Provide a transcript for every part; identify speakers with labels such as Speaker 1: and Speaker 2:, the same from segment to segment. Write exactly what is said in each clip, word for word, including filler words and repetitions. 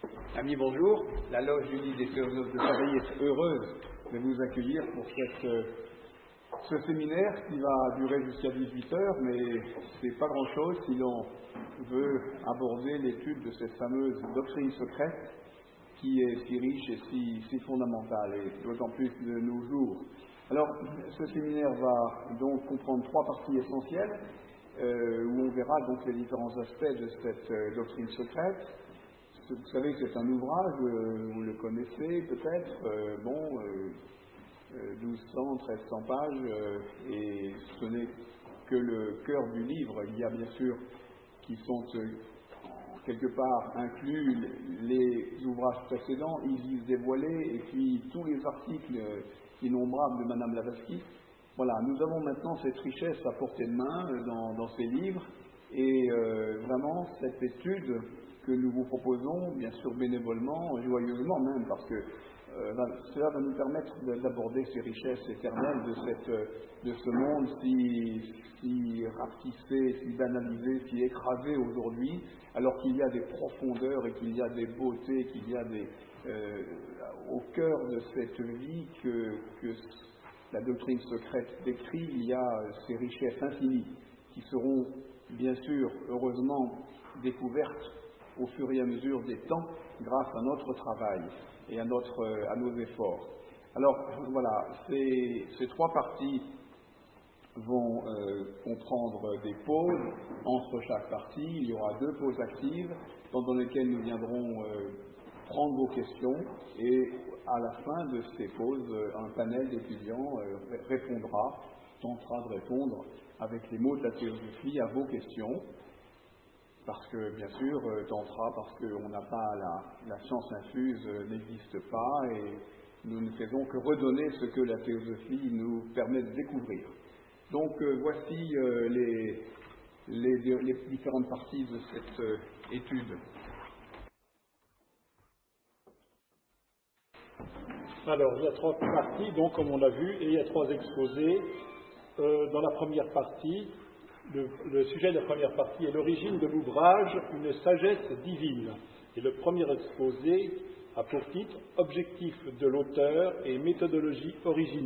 Speaker 1: Amis, bonjour. La Loge unie des philosophes de Paris est heureuse de vous accueillir pour cette, ce séminaire qui va durer jusqu'à dix-huit heures, mais c'est pas grand-chose si l'on veut aborder l'étude de cette fameuse doctrine secrète qui est si riche et si, si fondamentale, et d'autant plus de nos jours. Alors, ce séminaire va donc comprendre trois parties essentielles, euh, où on verra donc les différents aspects de cette euh, doctrine secrète. Vous savez que c'est un ouvrage, euh, vous le connaissez peut-être, euh, bon, euh, euh, douze cents, treize cents pages, euh, et ce n'est que le cœur du livre. Il y a bien sûr qui sont euh, quelque part inclus les ouvrages précédents, Isis dévoilée, et puis tous les articles euh, innombrables de Madame Blavatsky. Voilà, nous avons maintenant cette richesse à portée de main euh, dans, dans ces livres, et euh, vraiment cette étude que nous vous proposons, bien sûr bénévolement, joyeusement même, parce que euh, cela va nous permettre d'aborder ces richesses éternelles de, cette, de ce monde si, si rapetissé, si banalisé, si écrasé aujourd'hui, alors qu'il y a des profondeurs et qu'il y a des beautés, qu'il y a des, euh, au cœur de cette vie que, que la doctrine secrète décrit, il y a ces richesses infinies qui seront bien sûr, heureusement, découvertes au fur et à mesure des temps, grâce à notre travail et à, notre, à nos efforts. Alors, voilà, ces, ces trois parties vont euh, comprendre des pauses entre chaque partie. Il y aura deux pauses actives, pendant lesquelles nous viendrons euh, prendre vos questions, et à la fin de ces pauses, un panel d'étudiants euh, répondra, tentera de répondre avec les mots de la théosophie à vos questions. Parce que, bien sûr, euh, tentera, parce qu'on n'a pas la, la science infuse, euh, n'existe pas, et nous ne faisons que redonner ce que la théosophie nous permet de découvrir. Donc, euh, voici euh, les, les, les différentes parties de cette euh, étude.
Speaker 2: Alors, il y a trois parties, donc, comme on l'a vu, et il y a trois exposés. Euh, dans la première partie, Le, le sujet de la première partie est l'origine de l'ouvrage, une sagesse divine. Et le premier exposé a pour titre « Objectif de l'auteur et méthodologie originale ».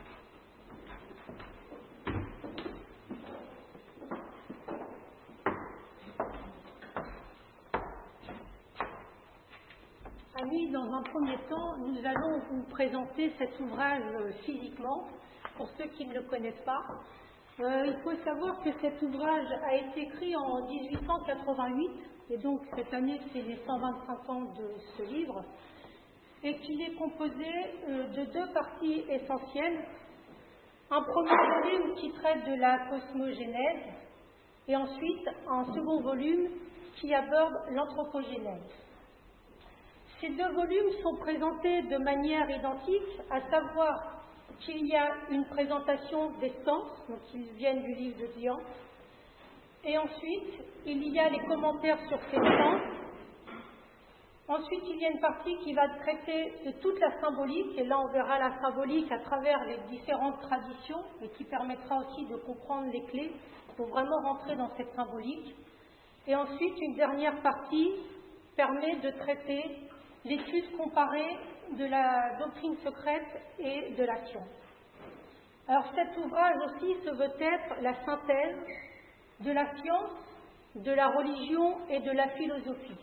Speaker 3: Amis, dans un premier temps, nous allons vous présenter cet ouvrage physiquement, pour ceux qui ne le connaissent pas. Euh, il faut savoir que cet ouvrage a été écrit en dix-huit cent quatre-vingt-huit, et donc cette année c'est les cent vingt-cinq ans de ce livre, et qu'il est composé euh, de deux parties essentielles. Un premier volume qui traite de la cosmogénèse, et ensuite un second volume qui aborde l'anthropogénèse. Ces deux volumes sont présentés de manière identique, à savoir qu'il y a une présentation des sens, donc ils viennent du livre de Dian, et ensuite il y a les commentaires sur ces sens. Ensuite il y a une partie qui va traiter de toute la symbolique, et là on verra la symbolique à travers les différentes traditions, et qui permettra aussi de comprendre les clés pour vraiment rentrer dans cette symbolique. Et ensuite une dernière partie permet de traiter l'étude comparée de la doctrine secrète et de la science. Alors cet ouvrage aussi se veut être la synthèse de la science, de la religion et de la philosophie.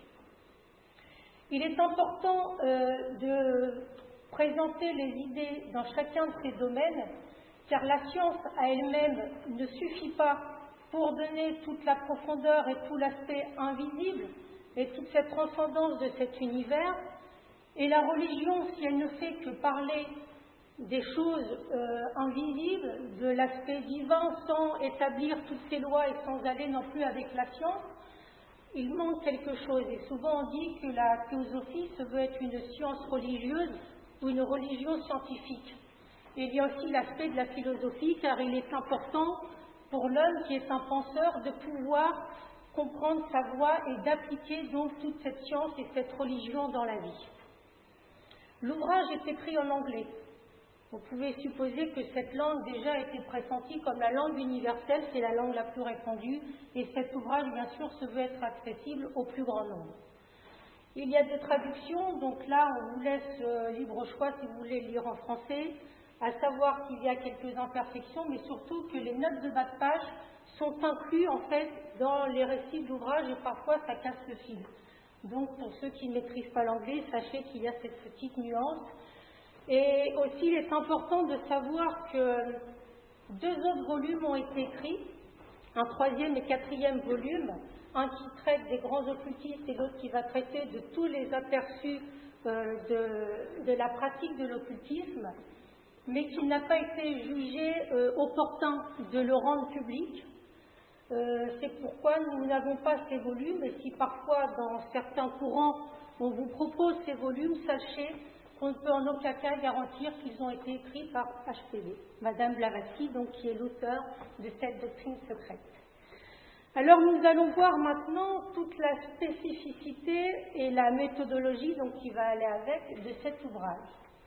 Speaker 3: Il est important euh, de présenter les idées dans chacun de ces domaines, car la science à elle-même ne suffit pas pour donner toute la profondeur et tout l'aspect invisible et toute cette transcendance de cet univers. Et la religion, si elle ne fait que parler des choses euh, invisibles, de l'aspect divin, sans établir toutes ces lois et sans aller non plus avec la science, il manque quelque chose. Et souvent on dit que la théosophie se veut être une science religieuse ou une religion scientifique. Et il y a aussi l'aspect de la philosophie, car il est important pour l'homme qui est un penseur de pouvoir comprendre sa voie et d'appliquer donc toute cette science et cette religion dans la vie. L'ouvrage est écrit en anglais. Vous pouvez supposer que cette langue déjà a été pressentie comme la langue universelle, c'est la langue la plus répandue, et cet ouvrage, bien sûr, se veut être accessible au plus grand nombre. Il y a des traductions, donc là on vous laisse euh, libre choix si vous voulez lire en français, à savoir qu'il y a quelques imperfections, mais surtout que les notes de bas de page sont incluses en fait dans les récits d'ouvrage et parfois ça casse le fil. Donc pour ceux qui ne maîtrisent pas l'anglais, sachez qu'il y a cette petite nuance. Et aussi il est important de savoir que deux autres volumes ont été écrits, un troisième et quatrième volume, un qui traite des grands occultistes et l'autre qui va traiter de tous les aperçus euh, de, de la pratique de l'occultisme, mais qui n'a pas été jugé euh, opportun de le rendre public. Euh, c'est pourquoi nous n'avons pas ces volumes, et si parfois dans certains courants on vous propose ces volumes, sachez qu'on ne peut en aucun cas garantir qu'ils ont été écrits par H P V, Madame Blavatsky, donc qui est l'auteur de cette doctrine secrète. Alors nous allons voir maintenant toute la spécificité et la méthodologie donc, qui va aller avec de cet ouvrage.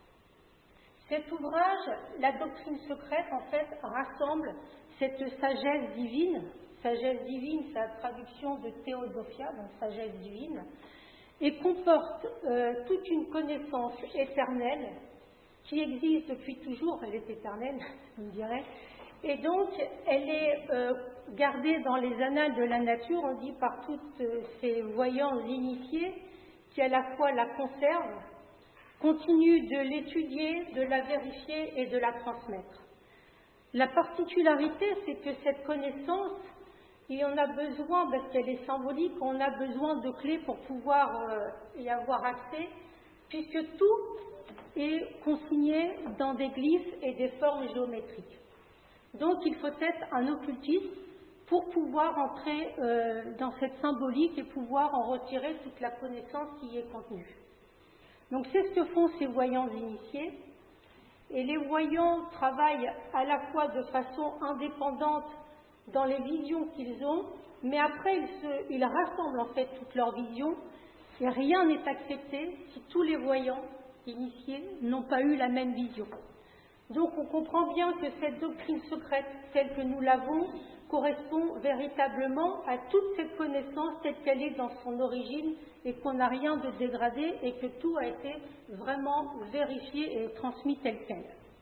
Speaker 3: Cet ouvrage, la doctrine secrète, en fait, rassemble cette sagesse divine. Sagesse divine, c'est la traduction de Théosophia, donc sagesse divine, et comporte euh, toute une connaissance éternelle qui existe depuis toujours, elle est éternelle, je me dirais, et donc elle est euh, gardée dans les annales de la nature, on dit par toutes euh, ces voyants initiés qui à la fois la conservent, continuent de l'étudier, de la vérifier et de la transmettre. La particularité, c'est que cette connaissance, et on a besoin, parce qu'elle est symbolique, on a besoin de clés pour pouvoir euh, y avoir accès, puisque tout est consigné dans des glyphes et des formes géométriques. Donc il faut être un occultiste pour pouvoir entrer euh, dans cette symbolique et pouvoir en retirer toute la connaissance qui y est contenue. Donc c'est ce que font ces voyants initiés, et les voyants travaillent à la fois de façon indépendante dans les visions qu'ils ont, mais après ils, se, ils rassemblent en fait toutes leurs visions, et rien n'est accepté si tous les voyants initiés n'ont pas eu la même vision. Donc on comprend bien que cette doctrine secrète, telle que nous l'avons, correspond véritablement à toute cette connaissance telle qu'elle est dans son origine et qu'on n'a rien de dégradé et que tout a été vraiment vérifié et transmis tel quel.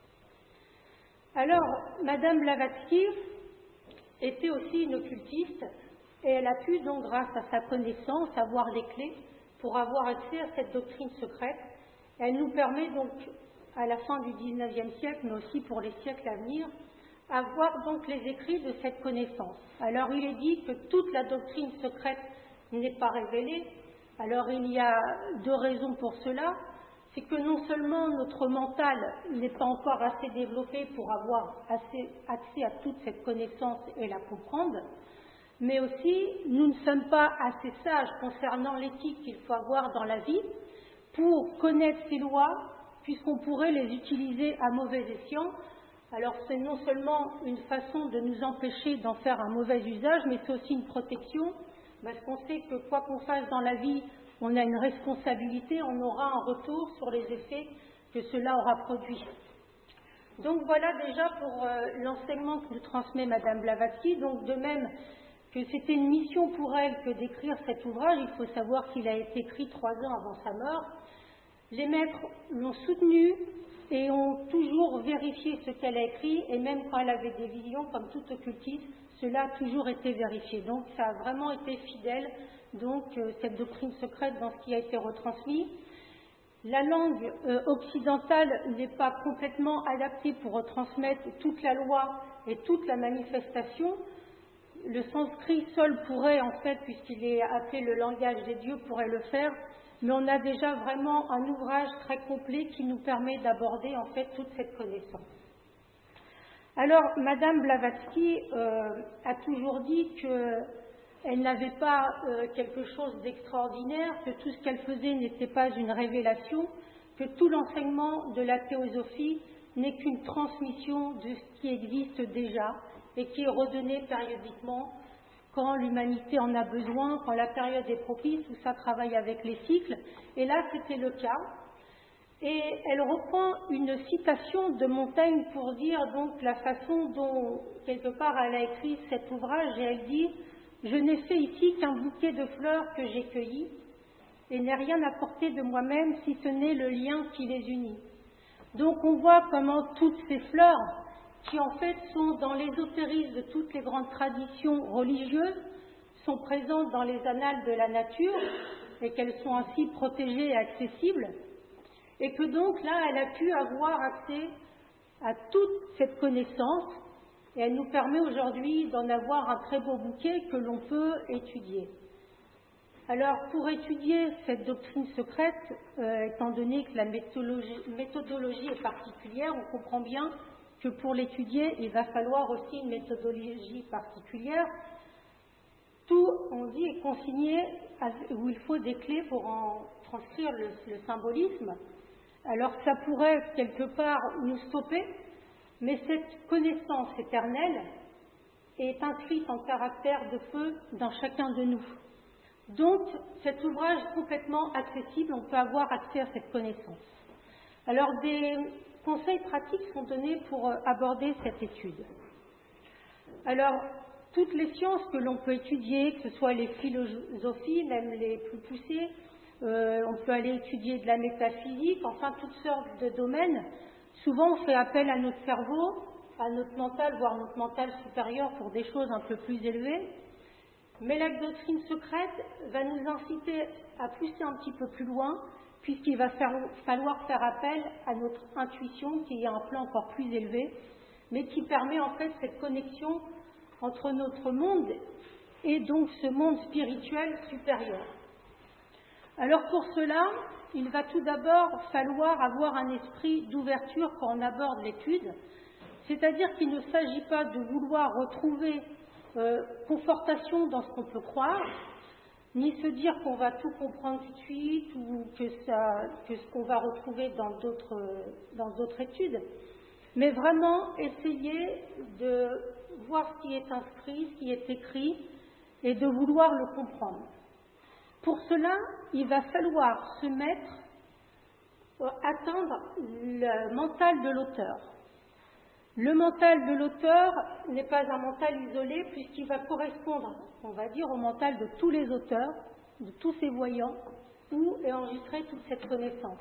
Speaker 3: Alors, Madame Blavatsky était aussi une occultiste et elle a pu donc, grâce à sa connaissance, avoir les clés pour avoir accès à cette doctrine secrète. Elle nous permet donc, à la fin du dix-neuvième siècle, mais aussi pour les siècles à venir, avoir donc les écrits de cette connaissance. Alors il est dit que toute la doctrine secrète n'est pas révélée. Alors il y a deux raisons pour cela. C'est que non seulement notre mental n'est pas encore assez développé pour avoir assez accès à toute cette connaissance et la comprendre, mais aussi nous ne sommes pas assez sages concernant l'éthique qu'il faut avoir dans la vie pour connaître ces lois, puisqu'on pourrait les utiliser à mauvais escient. Alors c'est non seulement une façon de nous empêcher d'en faire un mauvais usage, mais c'est aussi une protection, parce qu'on sait que quoi qu'on fasse dans la vie, on a une responsabilité, on aura un retour sur les effets que cela aura produit. Donc voilà déjà pour euh, l'enseignement que nous transmet Madame Blavatsky. Donc de même que c'était une mission pour elle que d'écrire cet ouvrage, il faut savoir qu'il a été écrit trois ans avant sa mort. Les maîtres l'ont soutenue et ont toujours vérifié ce qu'elle a écrit, et même quand elle avait des visions, comme tout occultiste, cela a toujours été vérifié. Donc ça a vraiment été fidèle, donc euh, cette doctrine secrète dans ce qui a été retransmis. La langue euh, occidentale n'est pas complètement adaptée pour retransmettre toute la loi et toute la manifestation. Le sanskrit seul pourrait, en fait, puisqu'il est appelé le langage des dieux, pourrait le faire, mais on a déjà vraiment un ouvrage très complet qui nous permet d'aborder en fait toute cette connaissance. Alors, Madame Blavatsky euh, a toujours dit qu'elle n'avait pas euh, quelque chose d'extraordinaire, que tout ce qu'elle faisait n'était pas une révélation, que tout l'enseignement de la théosophie n'est qu'une transmission de ce qui existe déjà et qui est redonné périodiquement quand l'humanité en a besoin, quand la période est propice, où ça travaille avec les cycles. Et là, c'était le cas. Et elle reprend une citation de Montaigne pour dire donc la façon dont, quelque part, elle a écrit cet ouvrage, et elle dit « Je n'ai fait ici qu'un bouquet de fleurs que j'ai cueillies, et n'ai rien apporté de moi-même si ce n'est le lien qui les unit. Donc on voit comment toutes ces fleurs, qui en fait sont dans l'ésotérisme de toutes les grandes traditions religieuses, sont présentes dans les annales de la nature et qu'elles sont ainsi protégées et accessibles, et que donc là, elle a pu avoir accès à toute cette connaissance, et elle nous permet aujourd'hui d'en avoir un très beau bouquet que l'on peut étudier. Alors, pour étudier cette doctrine secrète, euh, étant donné que la méthodologie, méthodologie est particulière, on comprend bien que pour l'étudier, il va falloir aussi une méthodologie particulière. Tout, on dit, est consigné à, où il faut des clés pour en transcrire le, le symbolisme. Alors, ça pourrait quelque part nous stopper, mais cette connaissance éternelle est inscrite en caractère de feu dans chacun de nous. Donc, cet ouvrage est complètement accessible, on peut avoir accès à cette connaissance. Alors, des conseils pratiques sont donnés pour aborder cette étude. Alors, toutes les sciences que l'on peut étudier, que ce soit les philosophies, même les plus poussées, euh, on peut aller étudier de la métaphysique, enfin toutes sortes de domaines. Souvent, on fait appel à notre cerveau, à notre mental, voire notre mental supérieur pour des choses un peu plus élevées. Mais la doctrine secrète va nous inciter à pousser un petit peu plus loin, puisqu'il va faire, falloir faire appel à notre intuition, qui est un plan encore plus élevé, mais qui permet en fait cette connexion entre notre monde et donc ce monde spirituel supérieur. Alors pour cela, il va tout d'abord falloir avoir un esprit d'ouverture quand on aborde l'étude, c'est-à-dire qu'il ne s'agit pas de vouloir retrouver euh, confortation dans ce qu'on peut croire, ni se dire qu'on va tout comprendre tout de suite ou que, ça, que ce qu'on va retrouver dans d'autres, dans d'autres études, mais vraiment essayer de voir ce qui est inscrit, ce qui est écrit, et de vouloir le comprendre. Pour cela, il va falloir se mettre, atteindre le mental de l'auteur. Le mental de l'auteur n'est pas un mental isolé, puisqu'il va correspondre, on va dire, au mental de tous les auteurs, de tous ces voyants, où est enregistrée toute cette connaissance.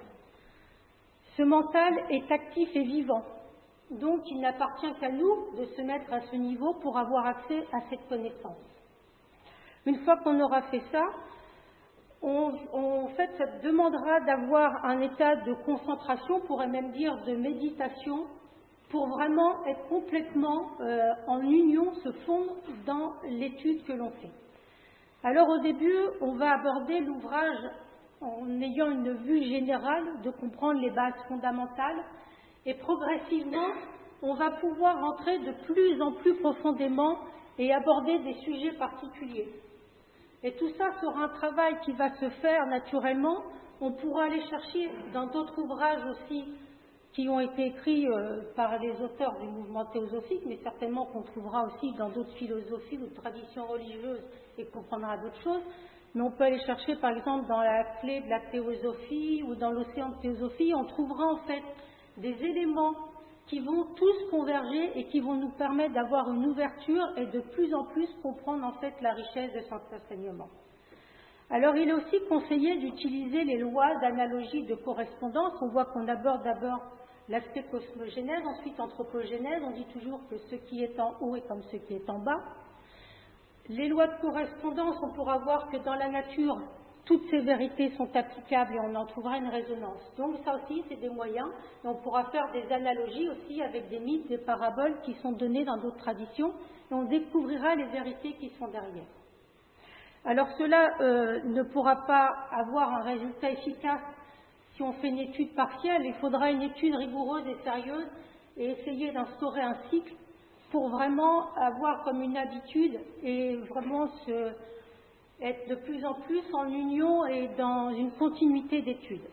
Speaker 3: Ce mental est actif et vivant. Donc, il n'appartient qu'à nous de se mettre à ce niveau pour avoir accès à cette connaissance. Une fois qu'on aura fait ça, on, on, en fait, ça demandera d'avoir un état de concentration, on pourrait même dire de méditation, pour vraiment être complètement euh, en union, se fondre dans l'étude que l'on fait. Alors, au début, on va aborder l'ouvrage en ayant une vue générale, de comprendre les bases fondamentales, et progressivement, on va pouvoir entrer de plus en plus profondément et aborder des sujets particuliers. Et tout ça sera un travail qui va se faire naturellement. On pourra aller chercher dans d'autres ouvrages aussi qui ont été écrits euh, par les auteurs du mouvement théosophique, mais certainement qu'on trouvera aussi dans d'autres philosophies ou traditions religieuses et qu'on comprendra d'autres choses. Mais on peut aller chercher par exemple dans la clé de la théosophie ou dans l'océan de théosophie, on trouvera en fait des éléments qui vont tous converger et qui vont nous permettre d'avoir une ouverture et de plus en plus comprendre en fait la richesse de cet enseignement. Alors il est aussi conseillé d'utiliser les lois d'analogie de correspondance. On voit qu'on aborde d'abord l'aspect cosmogénèse, ensuite anthropogénèse. On dit toujours que ce qui est en haut est comme ce qui est en bas. Les lois de correspondance, on pourra voir que dans la nature, toutes ces vérités sont applicables et on en trouvera une résonance. Donc ça aussi, c'est des moyens. Et on pourra faire des analogies aussi avec des mythes, des paraboles qui sont donnés dans d'autres traditions. Et on découvrira les vérités qui sont derrière. Alors cela euh, ne pourra pas avoir un résultat efficace si on fait une étude partielle. Il faudra une étude rigoureuse et sérieuse et essayer d'instaurer un cycle pour vraiment avoir comme une habitude et vraiment se... être de plus en plus en union et dans une continuité d'études.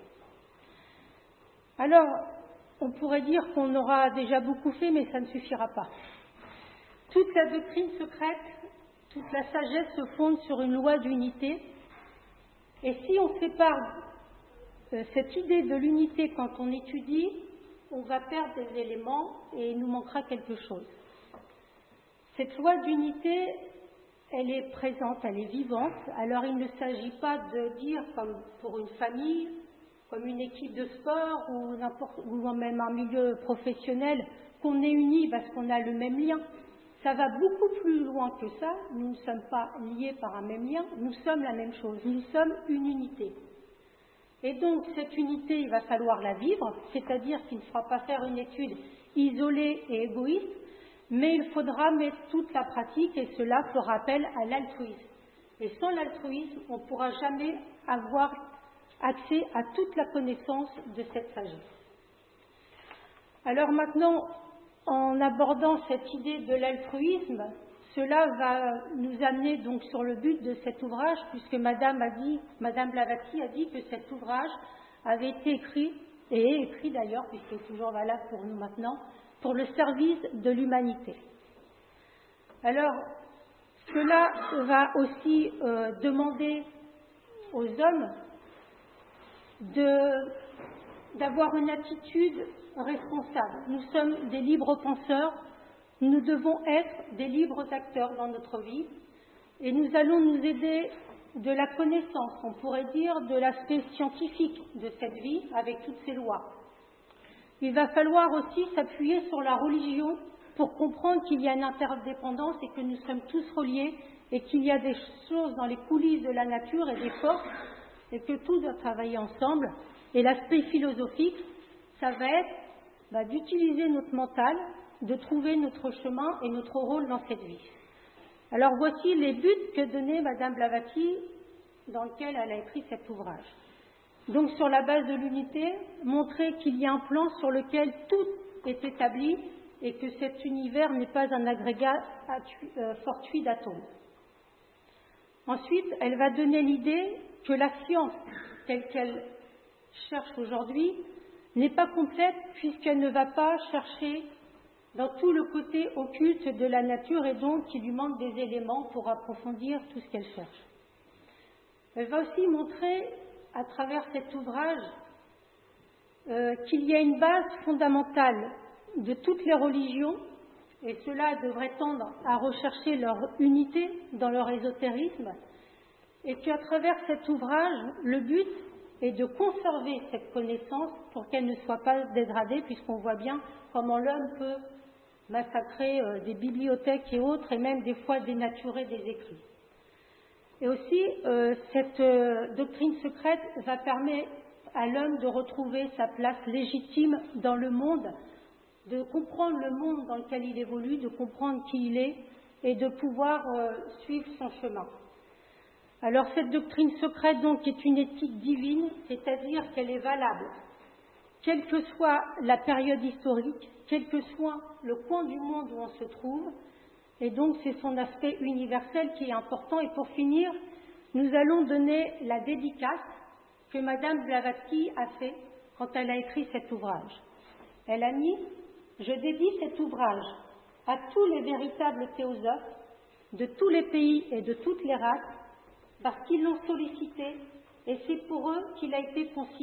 Speaker 3: Alors, on pourrait dire qu'on aura déjà beaucoup fait, mais ça ne suffira pas. Toute la doctrine secrète, toute la sagesse se fonde sur une loi d'unité. Et si on sépare euh, cette idée de l'unité quand on étudie, on va perdre des éléments et il nous manquera quelque chose. Cette loi d'unité elle est présente, elle est vivante. Alors il ne s'agit pas de dire, comme pour une famille, comme une équipe de sport ou, n'importe, ou même un milieu professionnel, qu'on est unis parce qu'on a le même lien. Ça va beaucoup plus loin que ça. Nous ne sommes pas liés par un même lien, nous sommes la même chose, nous sommes une unité. Et donc cette unité, il va falloir la vivre, c'est-à-dire qu'il ne faudra pas faire une étude isolée et égoïste, mais il faudra mettre toute la pratique et cela fera appel à l'altruisme. Et sans l'altruisme, on ne pourra jamais avoir accès à toute la connaissance de cette sagesse. Alors maintenant, en abordant cette idée de l'altruisme, cela va nous amener donc sur le but de cet ouvrage, puisque Madame a dit, Madame Blavatsky a dit que cet ouvrage avait été écrit, et est écrit d'ailleurs, puisqu'il est toujours valable pour nous maintenant, pour le service de l'humanité. Alors, cela va aussi euh, demander aux hommes de, d'avoir une attitude responsable. Nous sommes des libres penseurs, nous devons être des libres acteurs dans notre vie et nous allons nous aider de la connaissance, on pourrait dire, de l'aspect scientifique de cette vie avec toutes ces lois. Il va falloir aussi s'appuyer sur la religion pour comprendre qu'il y a une interdépendance et que nous sommes tous reliés et qu'il y a des choses dans les coulisses de la nature et des forces et que tout doit travailler ensemble. Et l'aspect philosophique, ça va être bah, d'utiliser notre mental, de trouver notre chemin et notre rôle dans cette vie. Alors voici les buts que donnait Madame Blavatsky dans lequel elle a écrit cet ouvrage. Donc sur la base de l'unité, montrer qu'il y a un plan sur lequel tout est établi et que cet univers n'est pas un agrégat fortuit d'atomes. Ensuite, elle va donner l'idée que la science, telle qu'elle cherche aujourd'hui, n'est pas complète puisqu'elle ne va pas chercher dans tout le côté occulte de la nature et donc qu'il lui manque des éléments pour approfondir tout ce qu'elle cherche. Elle va aussi montrer à travers cet ouvrage euh, qu'il y a une base fondamentale de toutes les religions et cela devrait tendre à rechercher leur unité dans leur ésotérisme et qu'à travers cet ouvrage, le but est de conserver cette connaissance pour qu'elle ne soit pas dégradée puisqu'on voit bien comment l'homme peut massacrer euh, des bibliothèques et autres et même des fois dénaturer des écrits. Et aussi, euh, cette euh, doctrine secrète va permettre à l'homme de retrouver sa place légitime dans le monde, de comprendre le monde dans lequel il évolue, de comprendre qui il est et de pouvoir euh, suivre son chemin. Alors cette doctrine secrète donc est une éthique divine, c'est-à-dire qu'elle est valable, quelle que soit la période historique, quel que soit le coin du monde où on se trouve, et donc c'est son aspect universel qui est important. Et pour finir, nous allons donner la dédicace que Madame Blavatsky a fait quand elle a écrit cet ouvrage. Elle a mis « Je dédie cet ouvrage à tous les véritables théosophes de tous les pays et de toutes les races parce qu'ils l'ont sollicité et c'est pour eux qu'il a été consigné. »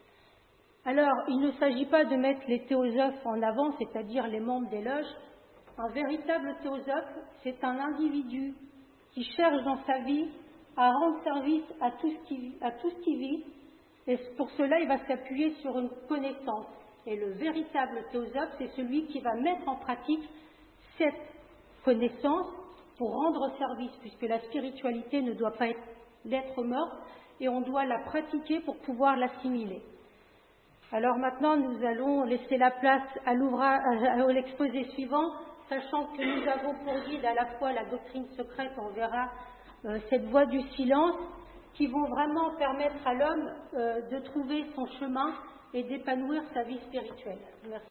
Speaker 3: Alors, il ne s'agit pas de mettre les théosophes en avant, c'est-à-dire les membres des loges. Un véritable théosophe, c'est un individu qui cherche dans sa vie à rendre service à tout ce qui, à tout ce qui vit, et pour cela, il va s'appuyer sur une connaissance. Et le véritable théosophe, c'est celui qui va mettre en pratique cette connaissance pour rendre service, puisque la spiritualité ne doit pas être l'être mort, et on doit la pratiquer pour pouvoir l'assimiler. Alors maintenant, nous allons laisser la place à l'ouvrage, à l'exposé suivant, sachant que nous avons pour guide à la fois la doctrine secrète, on verra euh, cette voie du silence, qui vont vraiment permettre à l'homme euh, de trouver son chemin et d'épanouir sa vie spirituelle. Merci.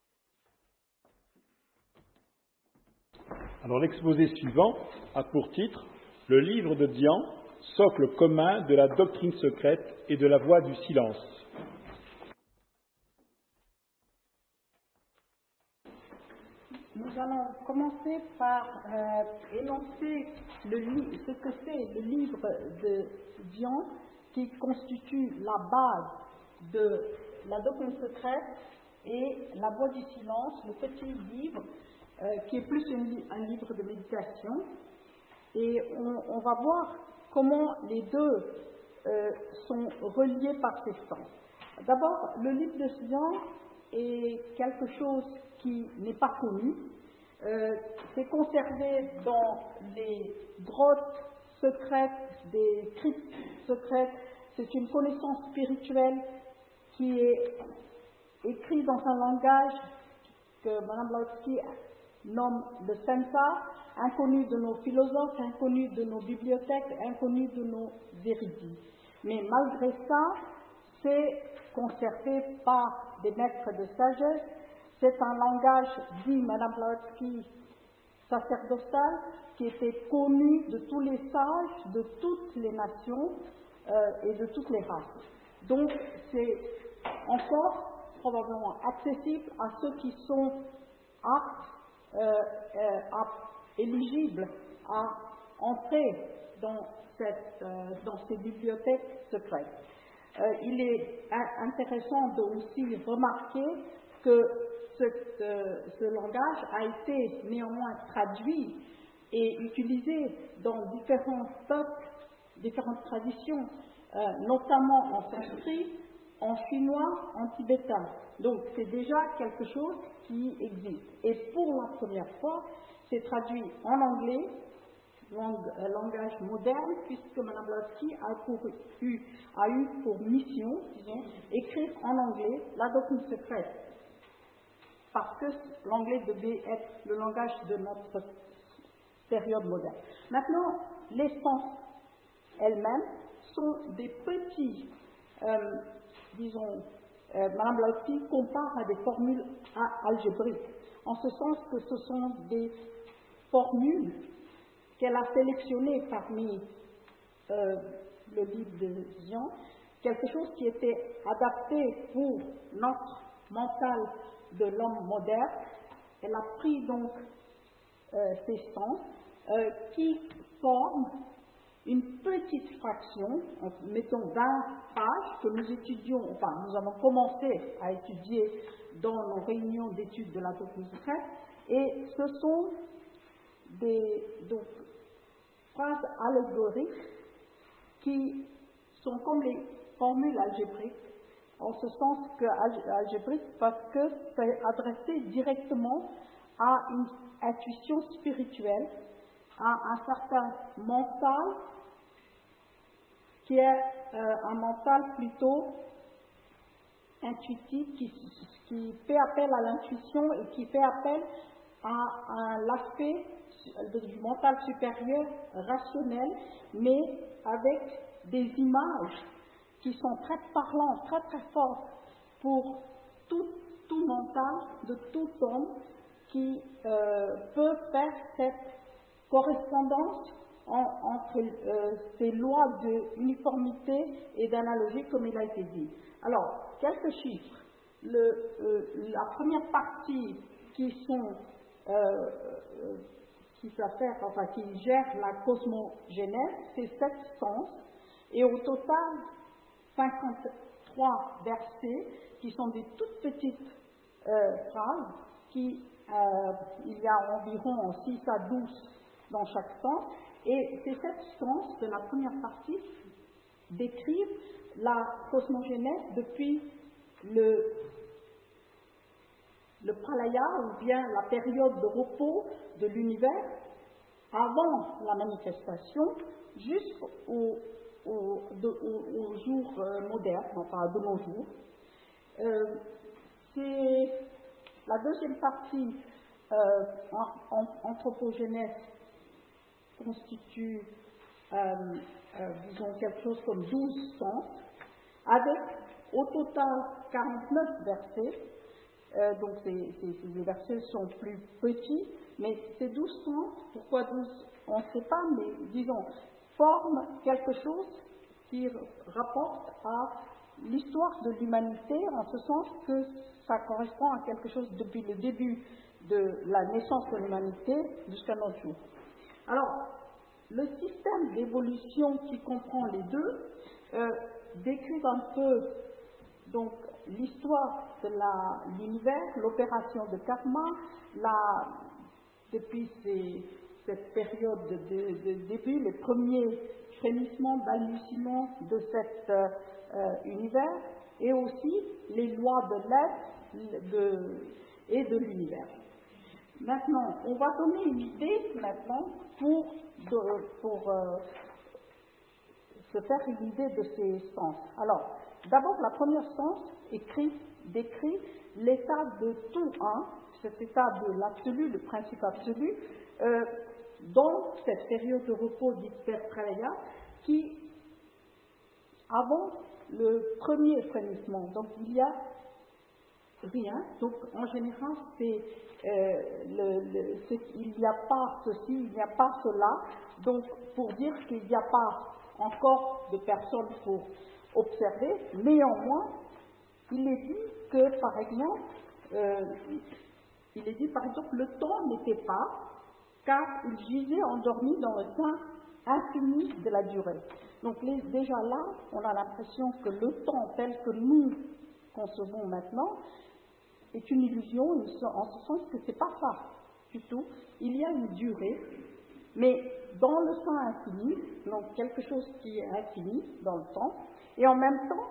Speaker 2: Alors l'exposé suivant a pour titre « Le livre de Dian, socle commun de la doctrine secrète et de la voie du silence ».
Speaker 4: Nous allons commencer par euh, énoncer le li- ce que c'est le livre de Dian, qui constitue la base de la doctrine secrète, et la voie du silence, le petit livre, euh, qui est plus une, un livre de méditation. Et on, on va voir comment les deux euh, sont reliés par ces sens. D'abord, le livre de Sion est quelque chose qui n'est pas connu. Euh, c'est conservé dans les grottes secrètes, des cryptes secrètes. C'est une connaissance spirituelle qui est écrite dans un langage que Mme Blavatsky nomme le Sensa, inconnu de nos philosophes, inconnu de nos bibliothèques, inconnu de nos érudits. Mais malgré ça, c'est conservé par des maîtres de sagesse. C'est un langage, dit Mme Blavatsky, sacerdotal, qui était connu de tous les sages, de toutes les nations euh, et de toutes les races. Donc, c'est encore probablement accessible à ceux qui sont aptes, euh, euh, aptes, éligibles à entrer dans, cette, euh, dans ces bibliothèques secrètes. Euh, il est intéressant de aussi remarquer que ce, euh, ce langage a été néanmoins traduit et utilisé dans différents peuples, différentes traditions, euh, notamment en sanskrit, en chinois, en tibétain. Donc c'est déjà quelque chose qui existe. Et pour la première fois, c'est traduit en anglais, langue, euh, langage moderne, puisque Mme Blavatsky a, eu, a eu pour mission, disons, écrire en anglais la doctrine secrète, parce que l'anglais devait être le langage de notre période moderne. Maintenant, les sens elles-mêmes sont des petits, euh, disons, euh, Mme Blavatsky compare à des formules algébriques, en ce sens que ce sont des formules qu'elle a sélectionnées parmi euh, le livre de Sion, quelque chose qui était adapté pour notre mental de l'homme moderne. Elle a pris donc euh, ces sens euh, qui forment une petite fraction, mettons vingt pages, que nous étudions, enfin nous avons commencé à étudier dans nos réunions d'études de la doctrine secrète, et ce sont des donc, phrases allégoriques qui sont comme les formules algébriques, en ce sens que algébrique parce que c'est adressé directement à une intuition spirituelle, à un certain mental qui est euh, un mental plutôt intuitif, qui, qui fait appel à l'intuition et qui fait appel à, à l'aspect du mental supérieur rationnel, mais avec des images qui sont très parlantes, très très fortes pour tout, tout mental de tout homme qui euh, peut faire cette correspondance en, entre euh, ces lois d'uniformité et d'analogie, comme il a été dit. Alors, quelques chiffres. Le, euh, la première partie qui sont euh, euh, qui s'affaire, enfin qui gère la cosmogénèse, c'est sept sens, et au total cinquante-trois versets qui sont des toutes petites euh, phrases qui euh, il y a environ six à douze dans chaque sens, et ces sept sens de la première partie décrivent la cosmogénèse depuis le, le pralaya, ou bien la période de repos de l'univers, avant la manifestation, jusqu'au au, de, au, au jour euh, moderne, enfin de nos jours. Euh, c'est la deuxième partie, euh, en, en, anthropogénèse, constitue, euh, euh, disons, quelque chose comme douze sens, avec au total quarante-neuf versets. Euh, donc ces, ces, ces versets sont plus petits, mais ces douze sens, pourquoi douze, on ne sait pas, mais disons, forment quelque chose qui rapporte à l'histoire de l'humanité, en ce sens que ça correspond à quelque chose depuis le début de la naissance de l'humanité jusqu'à notre jour. Alors, le système d'évolution qui comprend les deux euh, décrit un peu donc l'histoire de l'univers, l'opération de karma, la, depuis ses cette période de, de, de début, les premiers frémissements, balbutiements de cet euh, euh, univers, et aussi les lois de l'être de, et de l'univers. Maintenant, on va donner une idée maintenant pour, de, pour euh, se faire une idée de ces sens. Alors, d'abord, la première sens écrit, décrit l'état de tout un, cet état de l'absolu, le principe absolu, euh, dans cette période de repos dite Pertraya, qui, avant le premier frémissement, donc il y a rien, donc en général, c'est, euh, le, le, c'est il n'y a pas ceci, il n'y a pas cela, donc pour dire qu'il n'y a pas encore de personnes pour observer, néanmoins, il est dit que, par exemple, euh, il est dit, par exemple, le temps n'était pas, car il gisait endormi dans le sein infini de la durée. Donc les, déjà là, on a l'impression que le temps tel que nous concevons maintenant est une illusion, en ce sens que ce n'est pas ça du tout. Il y a une durée, mais dans le sein infini, donc quelque chose qui est infini dans le temps, et en même temps,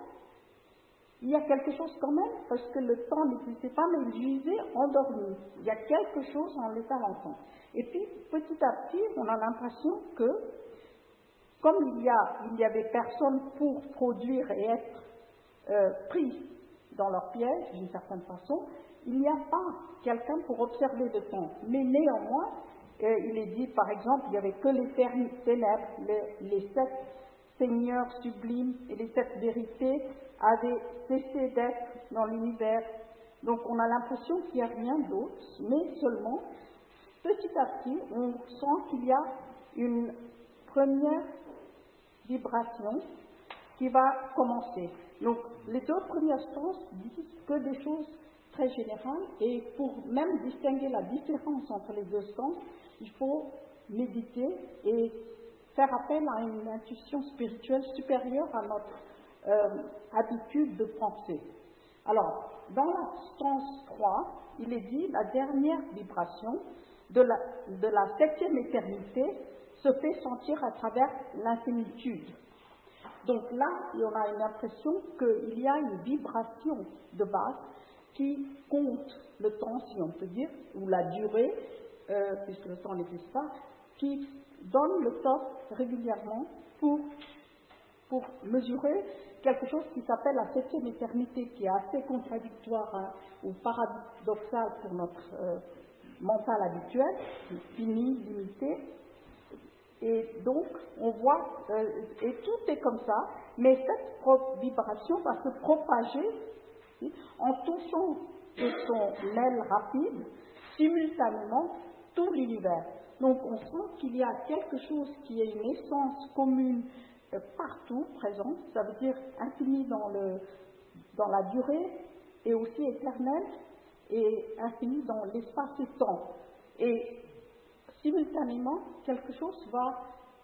Speaker 4: il y a quelque chose quand même, parce que le temps n'existait pas, mais il gisait endormi. Il y a quelque chose en l'état d'enfant. Et puis, petit à petit, on a l'impression que, comme il y, a, il y avait personne pour produire et être euh, pris dans leur piège, d'une certaine façon, il n'y a pas quelqu'un pour observer le temps. Mais néanmoins, euh, il est dit, par exemple, il n'y avait que les ténèbres, les, les sept seigneurs sublimes et les sept vérités avaient cessé d'être dans l'univers. Donc on a l'impression qu'il n'y a rien d'autre, mais seulement, petit à petit, on sent qu'il y a une première vibration qui va commencer. Donc les deux premières sens disent que des choses très générales, et pour même distinguer la différence entre les deux sens, il faut méditer et faire appel à une intuition spirituelle supérieure à notre euh, habitude de penser. Alors, dans la sens trois, il est dit la dernière vibration de la, de la septième éternité se fait sentir à travers l'infinitude. Donc là, on a une impression qu'il y a une vibration de base qui compte le temps, si on peut dire, ou la durée, euh, puisque le temps n'existe pas, qui donne le top régulièrement pour, pour mesurer quelque chose qui s'appelle la septième éternité, qui est assez contradictoire hein, ou paradoxal pour notre euh, mental habituel, fini, limité. Et donc, on voit, euh, et tout est comme ça, mais cette vibration va se propager oui, en touchant de son aile rapide, simultanément, tout l'univers. Donc, on sent qu'il y a quelque chose qui est une essence commune euh, partout présente, ça veut dire infini dans, le, dans la durée, et aussi éternel, et infini dans l'espace et temps. Et simultanément, quelque chose va,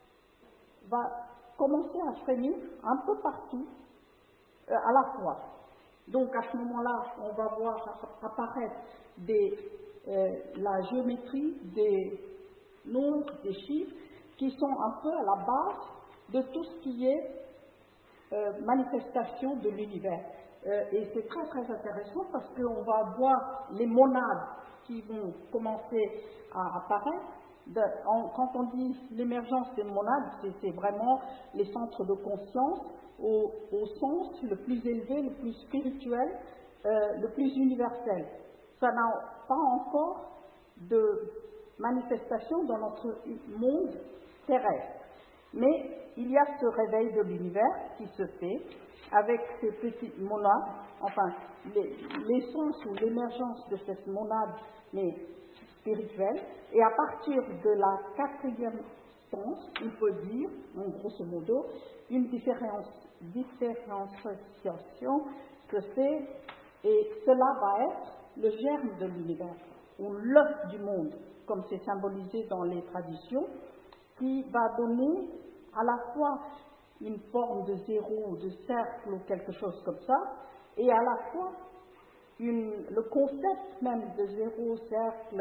Speaker 4: va commencer à frémir un peu partout, euh, à la fois. Donc, à ce moment-là, on va voir apparaître des, euh, la géométrie des nombres, des chiffres, qui sont un peu à la base de tout ce qui est euh, manifestation de l'univers. Euh, et c'est très très intéressant parce qu'on va voir les monades qui vont commencer à apparaître. De, en, quand on dit l'émergence des monades, c'est, c'est vraiment les centres de conscience au, au sens le plus élevé, le plus spirituel, euh, le plus universel. Ça n'a pas encore de manifestation dans notre monde terrestre. Mais il y a ce réveil de l'univers qui se fait avec ces petites monades, enfin les, l'essence ou l'émergence de cette monade, mais spirituelle, et à partir de la quatrième sens, on peut dire, en grosso modo, une différence, différenciation que c'est, et cela va être le germe de l'univers, ou l'œuf du monde, comme c'est symbolisé dans les traditions, qui va donner à la fois une forme de zéro, de cercle ou quelque chose comme ça, et à la fois une, le concept même de zéro, cercle,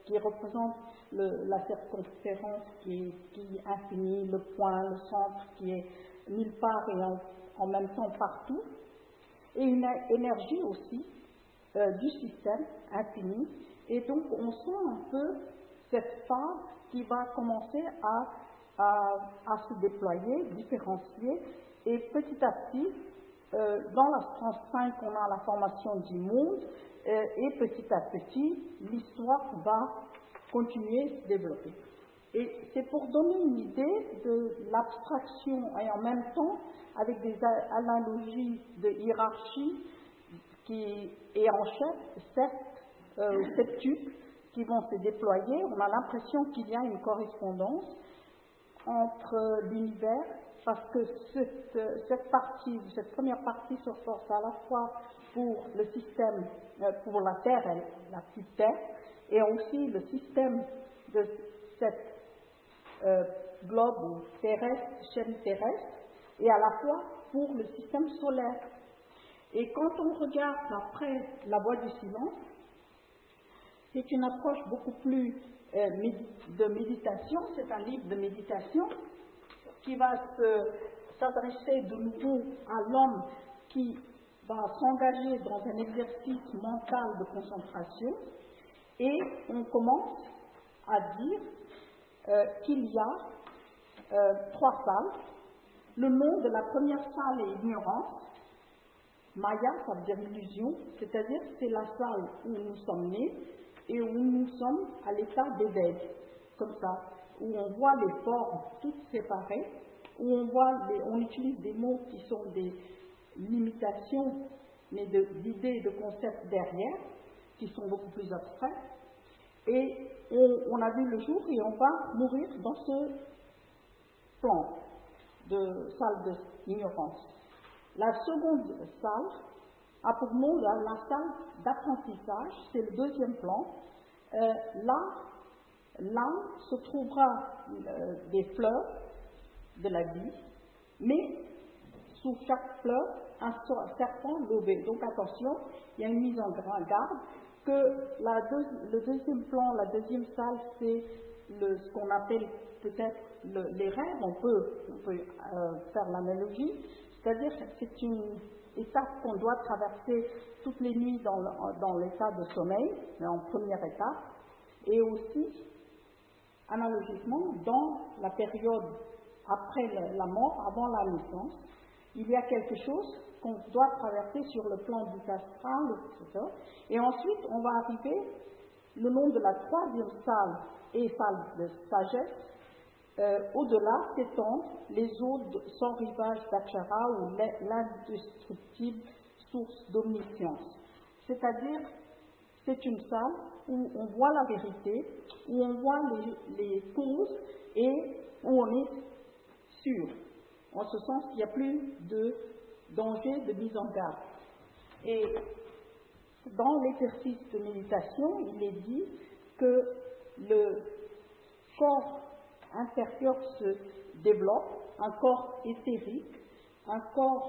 Speaker 4: qui représente le, la circonférence qui, qui est infinie, le point, le centre qui est nulle part et en, en même temps partout, et une énergie aussi euh, du système infini. Et donc on sent un peu cette phase qui va commencer à, à, à se déployer, différencier, et petit à petit, euh, dans la tranche cinq, on a la formation du monde, euh, et petit à petit, l'histoire va continuer à se développer. Et c'est pour donner une idée de l'abstraction et en même temps avec des analogies de hiérarchie qui est en chef, sept euh, septuple qui vont se déployer. On a l'impression qu'il y a une correspondance entre l'univers, parce que cette, cette partie, cette première partie se force à la fois pour le système, euh, pour la Terre, la petite Terre, et aussi le système de cette euh, globe terrestre, chaîne terrestre, et à la fois pour le système solaire. Et quand on regarde après la voie du silence, c'est une approche beaucoup plus euh, de méditation, c'est un livre de méditation qui va se, s'adresser de nouveau à l'homme qui va s'engager dans un exercice mental de concentration, et on commence à dire euh, qu'il y a euh, trois salles. Le nom de la première salle est ignorance. Maya, ça veut dire illusion, c'est-à-dire que c'est la salle où nous sommes nés et où nous sommes à l'état d'éveil, comme ça, où on voit les formes toutes séparées, où on voit, les, on utilise des mots qui sont des limitations, mais de, d'idées et de concepts derrière, qui sont beaucoup plus abstraits. Et on, on a vu le jour et on va mourir dans ce plan de salle d'ignorance. La seconde salle a pour nom la, la salle d'apprentissage, c'est le deuxième plan. Euh, là, là se trouvera euh, des fleurs de la vie, mais sous chaque fleur, un serpent lobé. Donc attention, il y a une mise en garde que la deux, le deuxième plan, la deuxième salle, c'est le, ce qu'on appelle peut-être le, les rêves. On peut, on peut euh, faire l'analogie, c'est-à-dire que c'est une étape qu'on doit traverser toutes les nuits dans, le, dans l'état de sommeil, mais en première étape, et aussi, analogiquement, dans la période après la mort, avant la naissance, il y a quelque chose qu'on doit traverser sur le plan du astral, et cetera. Et ensuite, on va arriver, le nom de la troisième salle et salle de sagesse, euh, au-delà s'étendent les eaux de, sans rivage d'Akshara ou l'indestructible source d'omniscience. C'est-à-dire, c'est une salle où on voit la vérité, où on voit les, les causes et où on est sûr, en ce sens qu'il n'y a plus de danger de mise en garde. Et dans l'exercice de méditation, il est dit que le corps intérieur se développe, un corps éthérique, un corps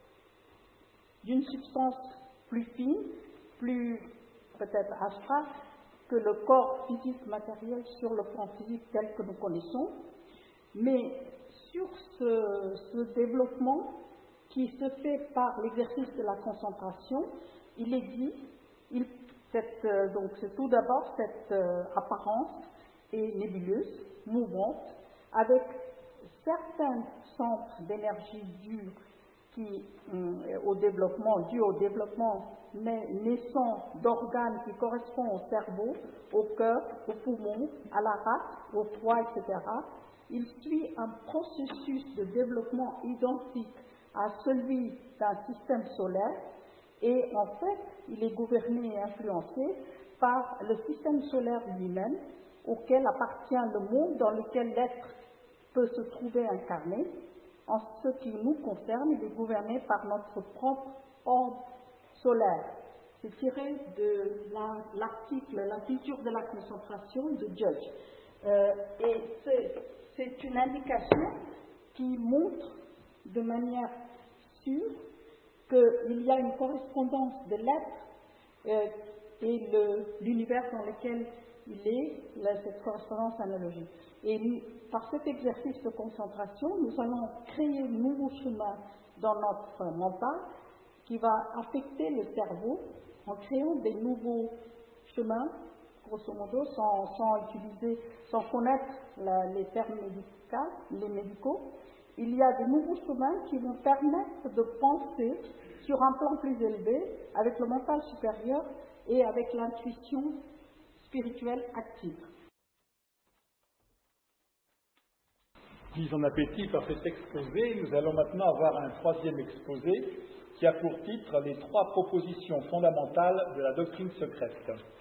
Speaker 4: d'une substance plus fine, plus peut-être astrale que le corps physique matériel sur le plan physique tel que nous connaissons, mais sur ce, ce développement qui se fait par l'exercice de la concentration, il est dit, il, cette, euh, donc c'est tout d'abord cette euh, apparence est nébuleuse, mouvante, avec certains centres d'énergie dus qui, euh, au développement, dus au développement naissant d'organes qui correspondent au cerveau, au cœur, au poumon, à la rate, au foie, et cetera. Il suit un processus de développement identique à celui d'un système solaire et en fait, il est gouverné et influencé par le système solaire lui-même auquel appartient le monde dans lequel l'être peut se trouver incarné. En ce qui nous concerne, il est gouverné par notre propre ordre solaire. C'est tiré de la, l'article « La culture de la concentration » de Judge. Euh, et c'est, c'est une indication qui montre de manière sûre qu'il y a une correspondance de l'être euh, et le, l'univers dans lequel il est là, cette correspondance analogique. Et par cet exercice de concentration, nous allons créer un nouveau chemin dans notre mental qui va affecter le cerveau en créant des nouveaux chemins, grosso modo, sans, sans utiliser, sans connaître la, les termes médicaux, les médicaux. Il y a de nouveaux chemins qui vont permettre de penser sur un plan plus élevé, avec le mental supérieur et avec l'intuition spirituelle active.
Speaker 2: Mis en appétit par cet exposé, nous allons maintenant avoir un troisième exposé qui a pour titre « Les trois propositions fondamentales de la doctrine secrète ».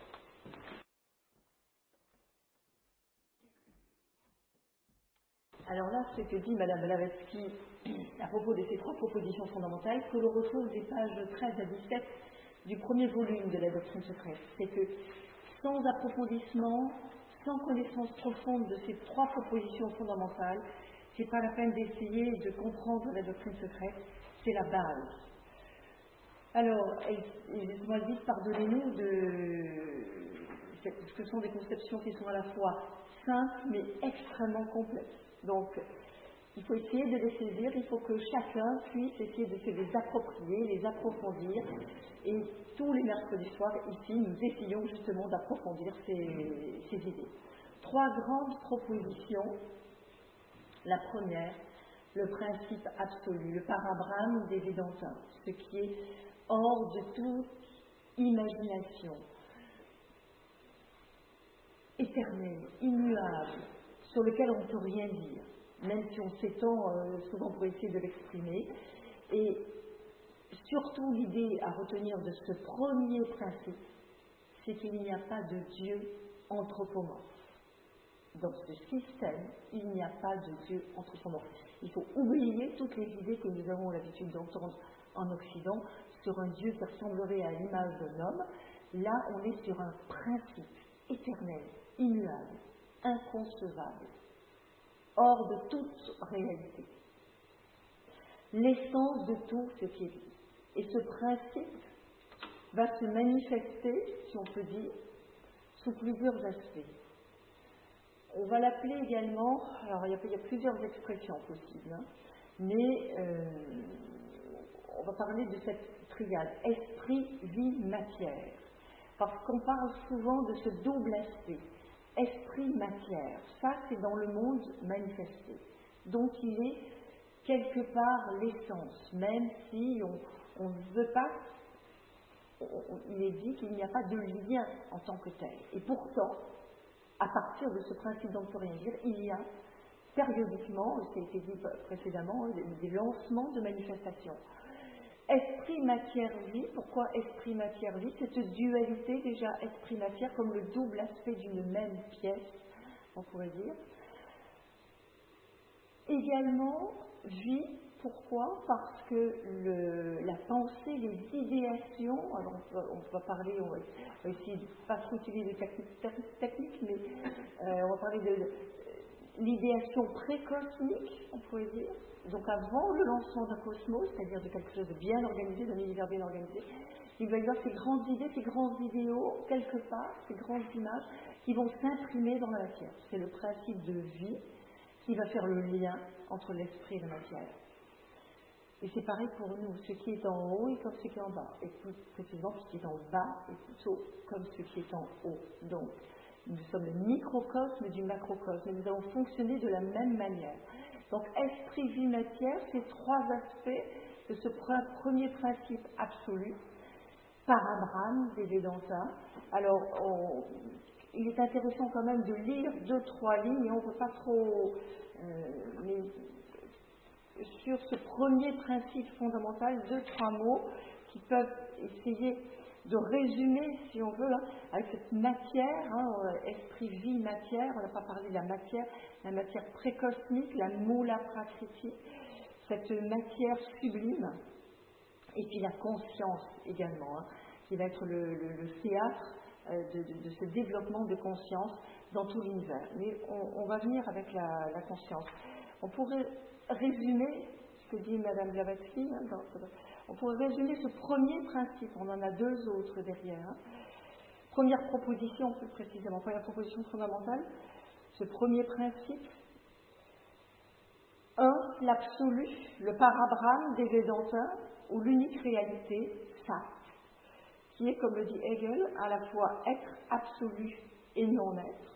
Speaker 5: Alors là, ce que dit Mme Blavatsky à propos de ces trois propositions fondamentales, que l'on retrouve des pages treize à dix-sept du premier volume de la doctrine secrète, c'est que sans approfondissement, sans connaissance profonde de ces trois propositions fondamentales, c'est pas la peine d'essayer de comprendre la doctrine secrète, c'est la base. Alors, justement, elle dit, pardonnez-nous de... Ce sont des conceptions qui sont à la fois simples, mais extrêmement complexes. Donc, il faut essayer de les saisir, il faut que chacun puisse essayer de se les approprier, les approfondir. Et tous les mercredis soirs, ici, nous essayons justement d'approfondir ces, ces idées. Trois grandes propositions. La première, le principe absolu, le parabrahme des Védantins, ce qui est hors de toute imagination, éternel, immuable, sur lequel on ne peut rien dire, même si on s'étend euh, souvent pour essayer de l'exprimer. Et surtout, l'idée à retenir de ce premier principe, c'est qu'il n'y a pas de Dieu anthropomorphe. Dans ce système, il n'y a pas de Dieu anthropomorphe. Il faut oublier toutes les idées que nous avons l'habitude d'entendre en Occident sur un Dieu qui ressemblerait à l'image d'un homme. Là, on est sur un principe éternel, immuable, inconcevable, hors de toute réalité. L'essence de tout ce qui existe. Et ce principe va se manifester, si on peut dire, sous plusieurs aspects. On va l'appeler également, alors il y a, il y a plusieurs expressions possibles, hein, mais euh, on va parler de cette triade, esprit, vie, matière. Parce qu'on parle souvent de ce double aspect, esprit, matière. Ça, c'est dans le monde manifesté. Donc il est quelque part l'essence, même si on ne veut pas, on, on, il est dit qu'il n'y a pas de lien en tant que tel. Et pourtant, à partir de ce principe dont on ne peut rien dire, il y a périodiquement, ça a été dit précédemment, des lancements de manifestations. Esprit, matière, vie. Pourquoi esprit, matière, vie? Cette dualité déjà esprit-matière comme le double aspect d'une même pièce, on pourrait dire. Également, vie. Pourquoi? Parce que le, la pensée, les idéations, alors on, va, on va parler, on va, on va essayer de ne pas trop utiliser des techniques, mais euh, on va parler de l'idéation précosmique, on pourrait dire. Donc avant le lancement d'un cosmos, c'est-à-dire de quelque chose de bien organisé, d'un univers bien organisé, il va y avoir ces grandes idées, ces grands idéaux, quelque part, ces grandes images qui vont s'imprimer dans la matière. C'est le principe de vie qui va faire le lien entre l'esprit et la matière. Et c'est pareil pour nous, ce qui est en haut est comme ce qui est en bas, et plus précisément ce qui est en bas est plutôt comme ce qui est en haut. Donc, nous sommes le microcosme du macrocosme, et nous allons fonctionner de la même manière. Donc, esprit, vie, matière, ces trois aspects de ce premier principe absolu, parabrahme des Védantins. Alors, on, il est intéressant quand même de lire deux, trois lignes, et on ne peut pas trop... Euh, mais, sur ce premier principe fondamental, deux, trois mots qui peuvent essayer de résumer, si on veut, hein, avec cette matière, hein, esprit, vie, matière. On n'a pas parlé de la matière, la matière précosmique, la moula prakriti, cette matière sublime, et puis la conscience également, hein, qui va être le, le, le théâtre euh, de, de, de ce développement de conscience dans tout l'univers. Mais on, on va venir avec la, la conscience. On pourrait résumer ce que dit Mme Blavatsky, hein, dans, on pourrait résumer ce premier principe, on en a deux autres derrière. Hein. Première proposition, plus précisément, première proposition fondamentale, ce premier principe. un. L'absolu, le parabrahme des Védantins, ou l'unique réalité, Sat, qui est, comme le dit Hegel, à la fois être absolu et non-être.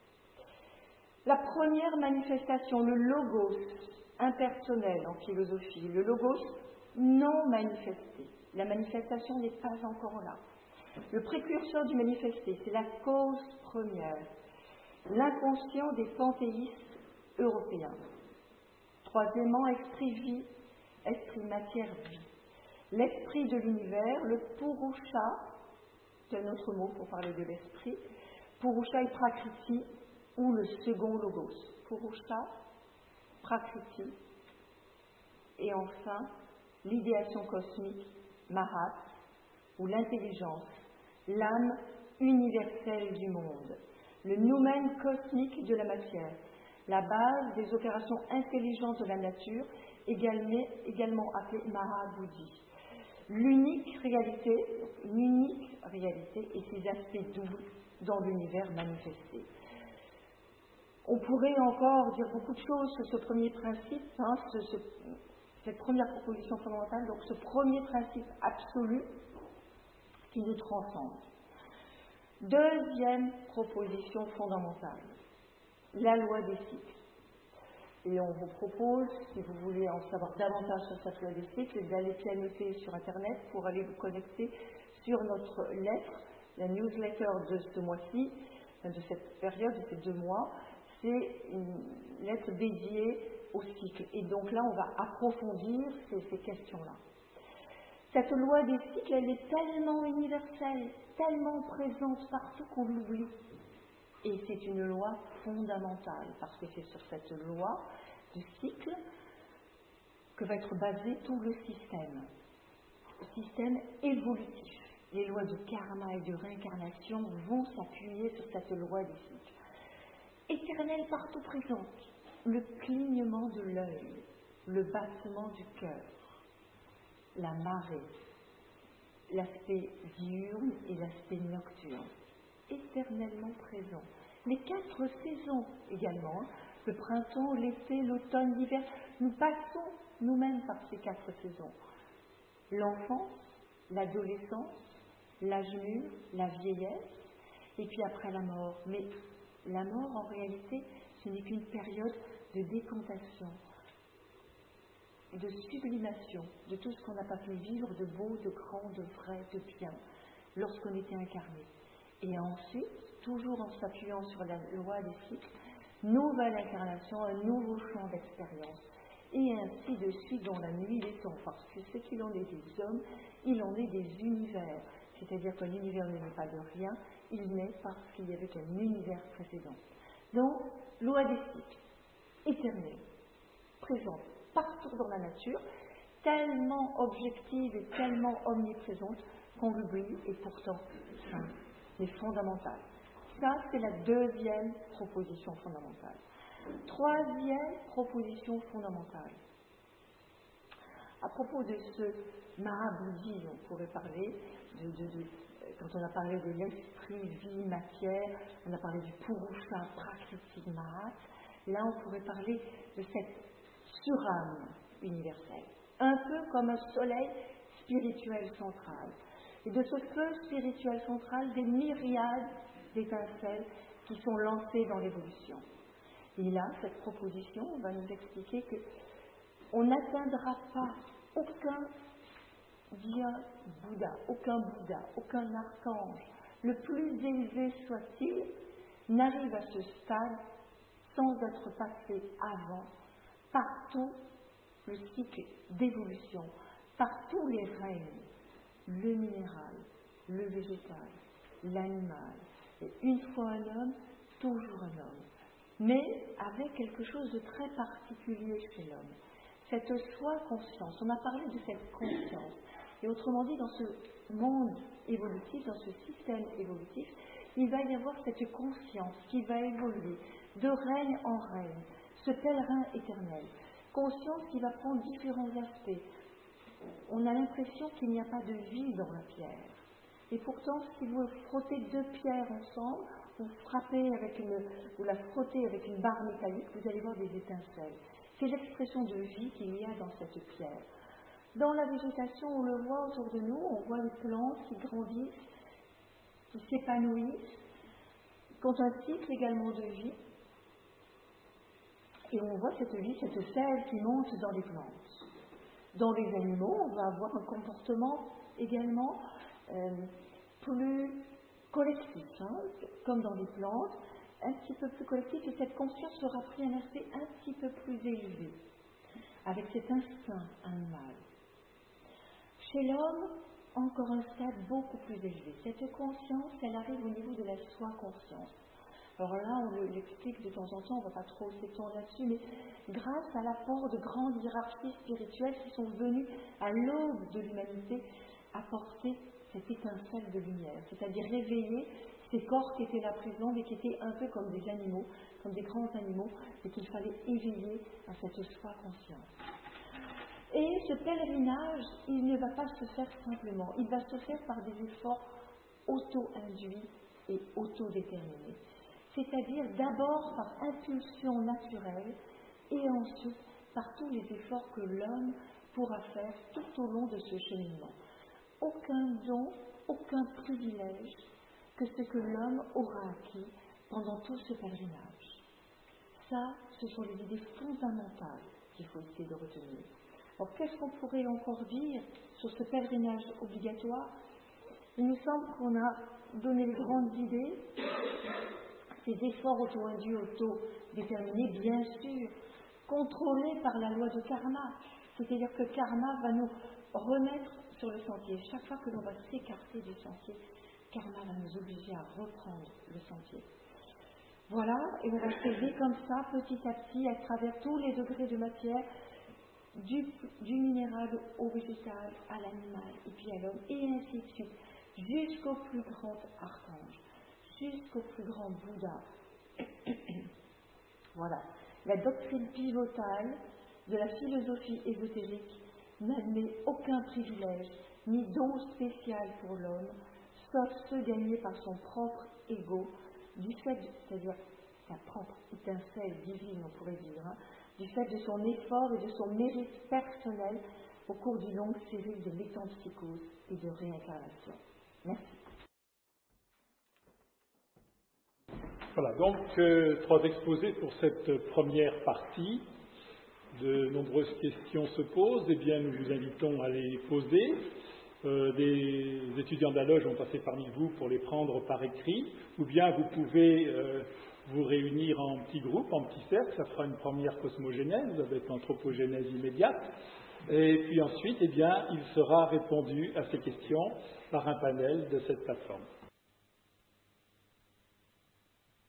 Speaker 5: La première manifestation, le logos impersonnel en philosophie, le logos non manifesté. La manifestation n'est pas encore là. Le précurseur du manifesté, c'est la cause première, l'inconscient des panthéistes européens. Troisièmement, esprit vie, esprit matière vie. L'esprit de l'univers, le Purusha, c'est un autre mot pour parler de l'esprit, Purusha et Prakriti, ou le second logos. Purusha, Prakriti, et enfin, l'idéation cosmique, Mahat, ou l'intelligence, l'âme universelle du monde, le noumen cosmique de la matière, la base des opérations intelligentes de la nature, également, également appelée Mahabudhi. L'unique réalité, une unique réalité et ses aspects doubles dans l'univers manifesté. On pourrait encore dire beaucoup de choses sur ce premier principe, hein, ce, ce, cette première proposition fondamentale, donc ce premier principe absolu qui nous transcende. Deuxième proposition fondamentale, la loi des cycles. Et on vous propose, si vous voulez en savoir davantage sur cette loi des cycles, d'aller pianoter sur Internet pour aller vous connecter sur notre lettre, la newsletter de ce mois-ci, de cette période, de ces deux mois. C'est une lettre dédiée au cycle. Et donc là, on va approfondir ces, ces questions-là. Cette loi des cycles, elle est tellement universelle, tellement présente partout qu'on l'oublie. Et c'est une loi fondamentale, parce que c'est sur cette loi du cycle que va être basé tout le système. Le système évolutif. Les lois de karma et de réincarnation vont s'appuyer sur cette loi des cycles. Éternelle partout présente, le clignement de l'œil, le battement du cœur, la marée, l'aspect diurne et l'aspect nocturne, éternellement présent. Les quatre saisons également, hein, le printemps, l'été, l'automne, l'hiver, nous passons nous-mêmes par ces quatre saisons. L'enfance, l'adolescence, l'âge mûr, la vieillesse, et puis après la mort. Mais la mort, en réalité, ce n'est qu'une période de décantation, de sublimation de tout ce qu'on n'a pas pu vivre de beau, de grand, de vrai, de bien, lorsqu'on était incarné. Et ensuite, toujours en s'appuyant sur la loi des cycles, nouvelle incarnation, un nouveau champ d'expérience. Et ainsi de suite dans la nuit des temps, parce que ce qu'il en est des hommes, il en est des univers. C'est-à-dire qu'un univers ne naît pas de rien, il naît parce qu'il y avait un univers précédent. Donc, loi des cycles, éternelle, présente partout dans la nature, tellement objective et tellement omniprésente qu'on l'oublie, et pourtant simple, mais fondamentale. Ça, c'est la deuxième proposition fondamentale. Troisième proposition fondamentale. À propos de ce Mahabudhi, on pourrait parler, de, de, de, quand on a parlé de l'esprit, vie, matière, on a parlé du Purusha, Prakriti, Mahat, là on pourrait parler de cette surâme universelle, un peu comme un soleil spirituel central. Et de ce feu spirituel central, des myriades d'étincelles qui sont lancées dans l'évolution. Et là, cette proposition va nous expliquer qu'on n'atteindra pas aucun Dieu Bouddha, aucun Bouddha, aucun archange, le plus élevé soit-il, n'arrive à ce stade sans être passé avant par tout le cycle d'évolution, par tous les règnes, le minéral, le végétal, l'animal, et une fois un homme, toujours un homme, mais avec quelque chose de très particulier chez l'homme, cette soi-conscience. On a parlé de cette conscience, et autrement dit, dans ce monde évolutif, dans ce système évolutif, il va y avoir cette conscience qui va évoluer de règne en règne, ce pèlerin éternel, conscience qui va prendre différents aspects. On a l'impression qu'il n'y a pas de vie dans la pierre. Et pourtant, si vous frottez deux pierres ensemble, vous frappez avec une, vous la frottez avec une barre métallique, vous allez voir des étincelles. C'est l'expression de vie qu'il y a dans cette pierre. Dans la végétation, on le voit autour de nous, on voit les plantes qui grandissent, qui s'épanouissent, qui ont un cycle également de vie. Et on voit cette vie, cette sève qui monte dans les plantes. Dans les animaux, on va avoir un comportement également euh, plus collectif, hein, comme dans les plantes, un petit peu plus collectif, et cette conscience sera pris un aspect un petit peu plus élevé, avec cet instinct animal. Chez l'homme, encore un stade beaucoup plus élevé. Cette conscience, elle arrive au niveau de la soi-conscience. Alors là, on l'explique de temps en temps, on ne va pas trop s'étendre là-dessus, mais grâce à l'apport de grandes hiérarchies spirituelles qui sont venues à l'aube de l'humanité apporter cette étincelle de lumière, c'est-à-dire réveiller ces corps qui étaient là présents, mais qui étaient un peu comme des animaux, comme des grands animaux, et qu'il fallait éveiller à cette soi-conscience. Et ce pèlerinage, il ne va pas se faire simplement, il va se faire par des efforts auto-induits et auto-déterminés. C'est-à-dire d'abord par impulsion naturelle et ensuite par tous les efforts que l'homme pourra faire tout au long de ce cheminement. Aucun don, aucun privilège que ce que l'homme aura acquis pendant tout ce pèlerinage. Ça, ce sont les idées fondamentales qu'il faut essayer de retenir. Alors, qu'est-ce qu'on pourrait encore dire sur ce pèlerinage obligatoire? Il nous semble qu'on a donné les grandes idées, ces efforts auto-induits, auto-déterminés, bien sûr, contrôlés par la loi de karma. C'est-à-dire que karma va nous remettre sur le sentier. Chaque fois que l'on va s'écarter du sentier, karma va nous obliger à reprendre le sentier. Voilà, et on va s'élever comme ça, petit à petit, à travers tous les degrés de matière, du, du minéral au végétal, à l'animal, et puis à l'homme, et ainsi de suite, jusqu'au plus grand archange, jusqu'au plus grand Bouddha. Voilà. La doctrine pivotale de la philosophie ésotérique n'admet aucun privilège ni don spécial pour l'homme, sauf ceux gagnés par son propre ego, du fait, de, c'est-à-dire sa propre étincelle divine, on pourrait dire, hein, du fait de son effort et de son mérite personnel au cours d'une longue série de métempsychose et de réincarnation. Merci.
Speaker 2: Voilà, donc euh, trois exposés pour cette première partie. De nombreuses questions se posent, eh bien nous vous invitons à les poser. Euh, des étudiants de la loge vont passer parmi vous pour les prendre par écrit, ou bien vous pouvez euh, vous réunir en petits groupes, en petits cercles, ça fera une première cosmogénèse avec l'anthropogénèse immédiate, et puis ensuite, eh bien, il sera répondu à ces questions par un panel de cette plateforme.